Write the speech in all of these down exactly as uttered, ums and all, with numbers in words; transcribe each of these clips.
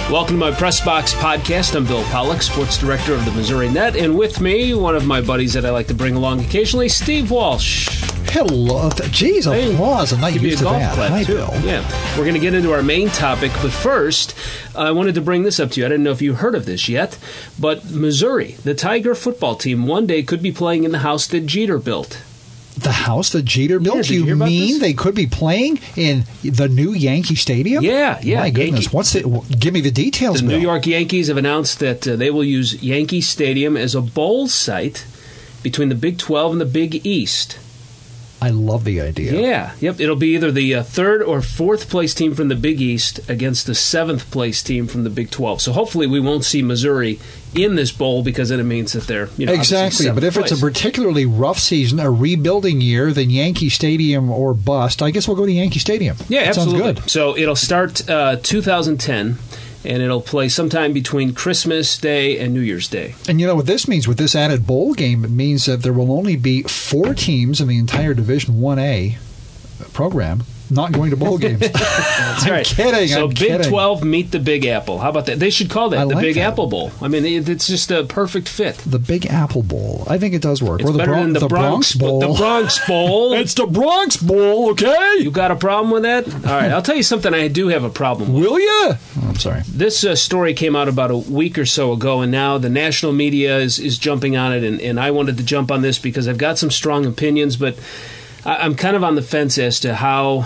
Welcome to my Press Box podcast. I'm Bill Pollock, sports director of the Missouri Net, and with me, one of my buddies that I like to bring along occasionally, Steve Walsh. Hello. Jeez, applause. I'm not Give you a used to golf that. clap, Hi, too. Bill. Yeah. We're going to get into our main topic, but first, I wanted to bring this up to you. I didn't know if you heard of this yet, but Missouri, the Tiger football team, one day could be playing in the house that Jeter built. The house that Jeter built? Yeah, did you you hear about mean this? they could be playing in the new Yankee Stadium? Yeah, yeah. My goodness. Yankee- What's the? Give me the details, The Bill. New York Yankees have announced that uh, they will use Yankee Stadium as a bowl site between the Big twelve and the Big East. I love the idea. Yeah, yep. It'll be either the uh, third or fourth place team from the Big East against the seventh place team from the Big twelve. So hopefully we won't see Missouri in this bowl because then it means that they're you know Exactly, obviously but if seventh it's a place. particularly rough season, a rebuilding year, then Yankee Stadium or bust, I guess we'll go to Yankee Stadium. Yeah, that absolutely. Sounds good. So it'll start uh, two thousand ten, and it'll play sometime between Christmas Day and New Year's Day. And you know what this means with this added bowl game? It means that there will only be four teams in the entire Division one A program not going to bowl games. That's I'm right. kidding. So I'm Big kidding. twelve meet the Big Apple. How about that? They should call that I the like Big that. Apple Bowl. I mean, it, it's just a perfect fit. The Big Apple Bowl. I think it does work. It's or the, better Bron- than the, Bronx, Bowl. The Bronx Bowl. It's the Bronx Bowl, okay? You got a problem with that? All right, I'll tell you something I do have a problem with. Will you? Oh, I'm sorry. This uh, story came out about a week or so ago, and now the national media is, is jumping on it, and, and I wanted to jump on this because I've got some strong opinions, but I, I'm kind of on the fence as to how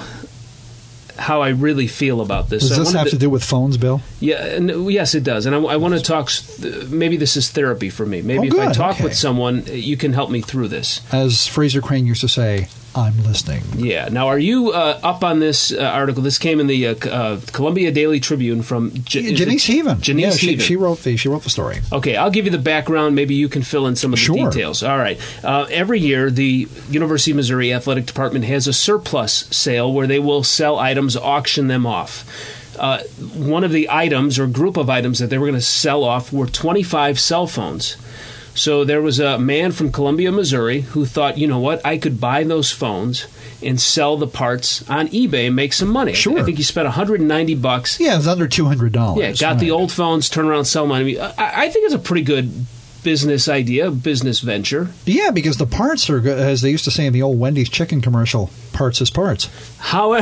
how I really feel about this. Does So I this wanted have to do with phones, Bill? Yeah, and yes, it does. And I, I want to talk. Maybe this is therapy for me. Maybe Oh, if I good. talk Okay. with someone, you can help me through this. As Fraser Crane used to say, I'm listening. Yeah. Now, are you uh, up on this uh, article? This came in the uh, C- uh, Columbia Daily Tribune from J- is Janice it- Heaven. Janice yeah, she, Heaven. she wrote the she wrote the story. Okay, I'll give you the background. Maybe you can fill in some of the Sure. details. All right. Uh, every year, the University of Missouri Athletic Department has a surplus sale where they will sell items, auction them off. Uh, one of the items or group of items that they were going to sell off were twenty-five cell phones. So there was a man from Columbia, Missouri, who thought, you know what, I could buy those phones and sell the parts on eBay and make some money. Sure. I think he spent one hundred ninety bucks. Yeah, it's under two hundred dollars. Yeah, got the old phones, turn around, sell them on eBay. I, I think it's a pretty good business idea, business venture. Yeah, because the parts are, good, as they used to say in the old Wendy's chicken commercial, parts is parts. How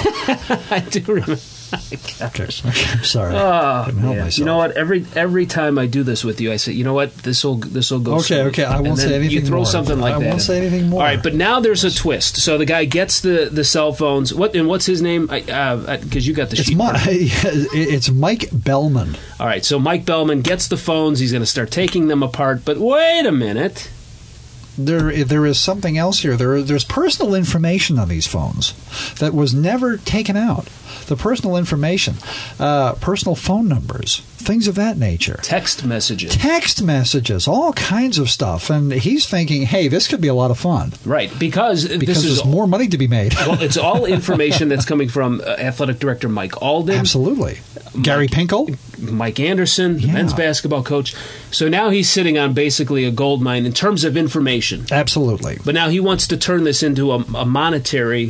I do remember. Okay, I'm sorry. Oh, Couldn't help man. myself. You know what? Every every time I do this with you, I say, you know what? This will this will go. Okay, smooth. okay, I And won't then say anything You throw more. something like I that. won't in. say anything more. All right, but now there's a twist. So the guy gets the, the cell phones. What and what's his name? Because uh, you got the It's, sheet. Mi- part. it's Mike Bellman. All right, so Mike Bellman gets the phones. He's going to start taking them apart. But wait a minute. There, there is something else here. There, there's personal information on these phones that was never taken out. The personal information, uh, personal phone numbers, things of that nature. Text messages. Text messages, all kinds of stuff. And he's thinking, hey, this could be a lot of fun. Right, because, Because this is there's more money to be made. well, it's all information that's coming from uh, athletic director Mike Alden. Absolutely. Gary Pinkel. Mike Anderson, the Yeah. men's basketball coach. So now he's sitting on basically a gold mine in terms of information. Absolutely. But now he wants to turn this into a, a monetary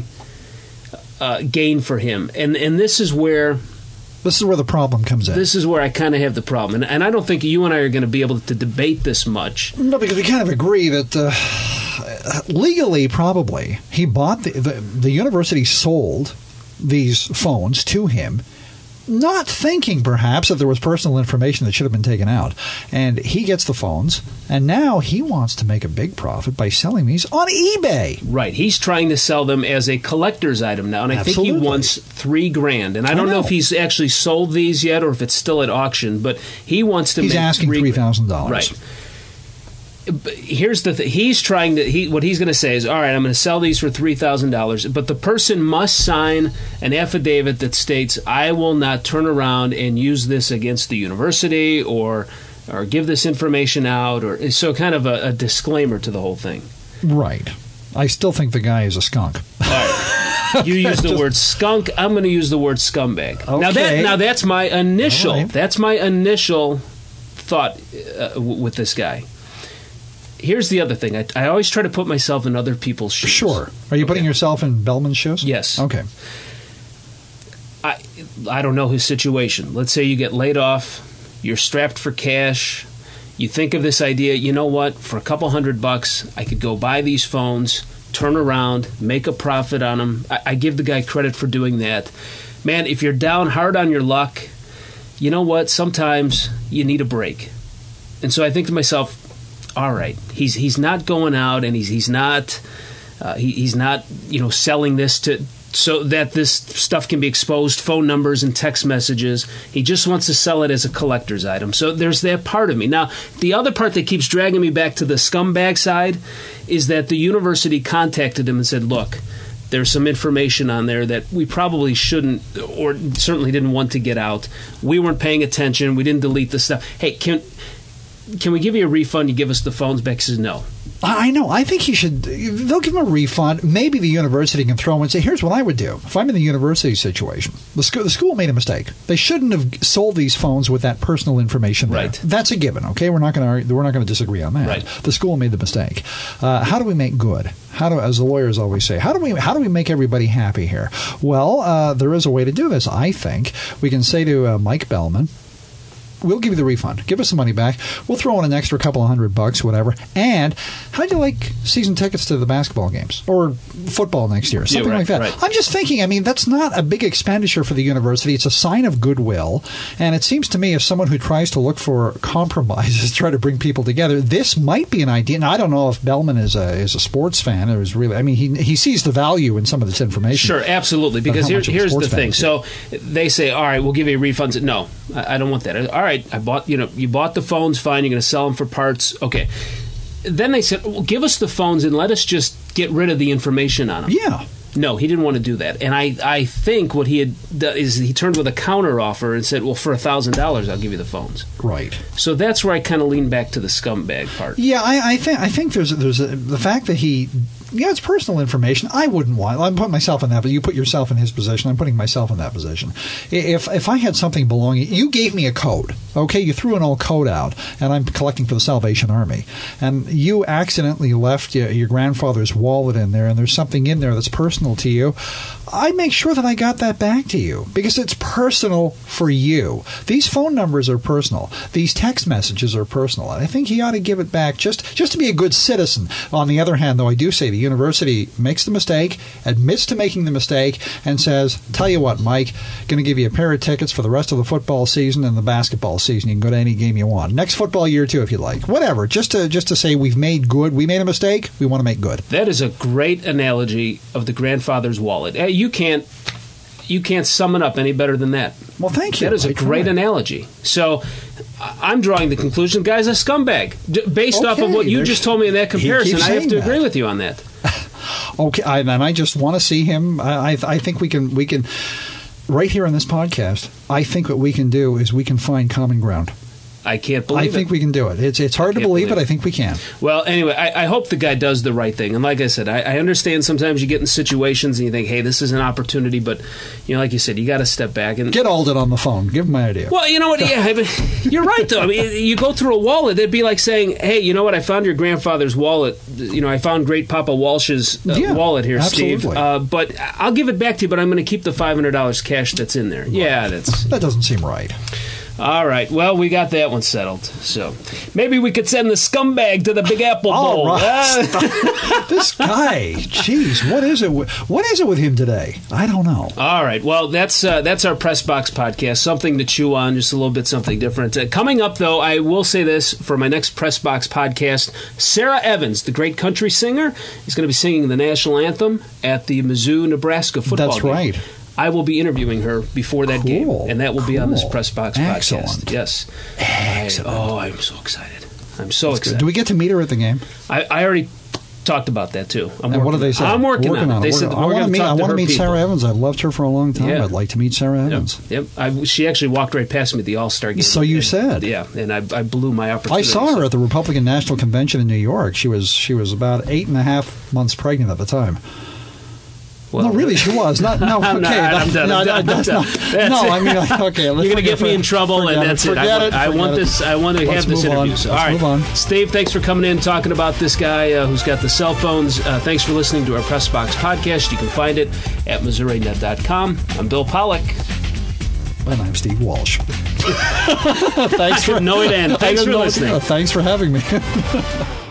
uh, gain for him. And and this is where This is where the problem comes in. this is where I kind of have the problem. And, and I don't think you and I are going to be able to debate this much. No, because we kind of agree that uh, legally, probably, he bought the, the the university sold these phones to him, not thinking perhaps that there was personal information that should have been taken out. And he gets the phones, and now he wants to make a big profit by selling these on eBay. Right. He's trying to sell them as a collector's item now, and I think Absolutely. he wants three grand. And I I don't know. know. if he's actually sold these yet or if it's still at auction, but he wants to He's make asking three three thousand dollars. Right. But here's the thing. He's trying to. He what he's going to say is, all right, I'm going to sell these for three thousand dollars. But the person must sign an affidavit that states, I will not turn around and use this against the university or or give this information out, or so kind of a, a disclaimer to the whole thing. Right. I still think the guy is a skunk. All right. You use the word skunk. I'm going to use the word scumbag. Now that Okay. now that's my initial. All right. That's my initial thought uh, w- with this guy. Here's the other thing. I, I always try to put myself in other people's shoes. Sure. Are you putting Okay. yourself in Bellman's shoes? Yes. Okay. I, I don't know his situation. Let's say you get laid off, you're strapped for cash, you think of this idea, you know what, for a couple hundred bucks, I could go buy these phones, turn around, make a profit on them. I, I give the guy credit for doing that. Man, if you're down hard on your luck, you know what, sometimes you need a break. And so I think to myself, all right, he's he's not going out and he's he's not uh, he, he's not, you know, selling this to so that this stuff can be exposed, phone numbers and text messages. He just wants to sell it as a collector's item. So there's that part of me. Now, the other part that keeps dragging me back to the scumbag side is that the university contacted him and said, look, there's some information on there that we probably shouldn't or certainly didn't want to get out. We weren't paying attention. We didn't delete the stuff. Hey, can can we give you a refund? You give us the phones back? He says, no. I know. I think he should. They'll give him a refund. Maybe the university can throw him and say, here's what I would do. If I'm in the university situation, the school, the school made a mistake. They shouldn't have sold these phones with that personal information there. Right. That's a given, okay? We're not going to we're not going to disagree on that. Right. The school made the mistake. Uh, how do we make good? How do, as the lawyers always say, how do we how do we make everybody happy here? Well, uh, there is a way to do this, I think. We can say to uh, Mike Bellman, we'll give you the refund. Give us the money back. We'll throw in an extra couple of hundred bucks, whatever. And how'd you like season tickets to the basketball games or football next year? Something yeah, right, like that. Right. I'm just thinking, I mean, that's not a big expenditure for the university. It's a sign of goodwill. And it seems to me, as someone who tries to look for compromises, try to bring people together, this might be an idea. And I don't know if Bellman is a is a sports fan or is really, I mean, he he sees the value in some of this information. Sure, absolutely. Because here, here's the thing. So they say, all right, we'll give you refunds. No, I, I don't want that. All right. I bought, you know, you bought the phones, fine, you're going to sell them for parts. Okay. Then they said, well, give us the phones and let us just get rid of the information on them. Yeah. No, he didn't want to do that. And I, I think what he had done is he turned with a counter offer and said, well, for one thousand dollars, I'll give you the phones. Right. So that's where I kind of lean back to the scumbag part. Yeah, I, I think I think there's there's a, the fact that he, yeah, it's personal information. I wouldn't want. I'm putting myself in that, but you put yourself in his position. I'm putting myself in that position. If if I had something belonging, you gave me a code. Okay, you threw an old code out, and I'm collecting for the Salvation Army, and you accidentally left your, your grandfather's wallet in there, and there's something in there that's personal to you. I make sure that I got that back to you because it's personal for you. These phone numbers are personal. These text messages are personal. And I think he ought to give it back just, just to be a good citizen. On the other hand, though, I do say the university makes the mistake, admits to making the mistake, and says, tell you what, Mike, going to give you a pair of tickets for the rest of the football season and the basketball season. You can go to any game you want. Next football year, too, if you like. Whatever. Just to, just to say we've made good. We made a mistake. We want to make good. That is a great analogy of the grandfather's wallet. You can't you can't sum it up any better than that. Well, thank you. That is a I great tried. analogy. So I'm drawing the conclusion, the guy's a scumbag. D- based Okay, off of what you there's- just told me in that he comparison, keeps I have saying to that. agree with you on that. Okay, I, and I just want to see him. I, I, I think we can we can right here on this podcast. I think what we can do is we can find common ground. I can't believe I it. think we can do it. It's it's hard to can't believe, believe it. it. I think we can. Well, anyway, I, I hope the guy does the right thing. And like I said, I, I understand sometimes you get in situations and you think, hey, this is an opportunity. But, you know, like you said, you got to step back. and Get Alden on the phone. Give him my idea. Well, you know what? Yeah, I mean, you're right, though. I mean, you go through a wallet, it'd be like saying, hey, you know what? I found your grandfather's wallet. You know, I found Great Papa Walsh's uh, Yeah, wallet here, absolutely. Steve. Uh, but I'll give it back to you, but I'm going to keep the five hundred dollars cash that's in there. Right. Yeah, that's... That doesn't seem right. All right. Well, we got that one settled. So maybe we could send the scumbag to the Big Apple All Bowl. right. This guy, jeez, what is it? With, what is it with him today? I don't know. All right. Well, that's uh, that's our Press Box podcast. Something to chew on, just a little bit something different. Uh, coming up, though, I will say this for my next Press Box podcast: Sarah Evans, the great country singer, is going to be singing the national anthem at the Mizzou, Nebraska football That's game. right. I will be interviewing her before that Cool. game, and that will be on this Cool. Press Box Excellent. podcast. Yes. Excellent. I, oh, I'm so excited. I'm so That's excited. good. Do we get to meet her at the game? I, I already talked about that too. I'm And what do working- they say? I'm working, Working on it. They Working said on we're I want going to meet. talk I to want to her meet people. Sarah Evans. I've loved her for a long time. Yeah. I'd like to meet Sarah Yep. Evans. Yep. I, she actually walked right past me at the All Star game. So you And- said. Yeah, and I, I blew my I opportunity. saw her So- at the Republican National Convention in New York. She was she was about eight and a half months pregnant at the time. Well, no, really, she was not. No, okay, I'm not- I'm that- done, no, I'm that- done, that's I'm not. done. That's No, it. I mean, like, okay, let's You're going to forget- get me in trouble, forget and that's it. Forget I, want- it. I forget want it. this. I want to Let's have this move on. interview. So, Let's all right, move on. Steve, thanks for coming in talking about this guy uh, who's got the cell phones. Uh, thanks for listening to our Press Box podcast. You can find it at Missouri Net dot com. I'm Bill Pollack. And I'm Steve Walsh. Thanks for no it end. Thanks for know, listening. Uh, thanks for having me.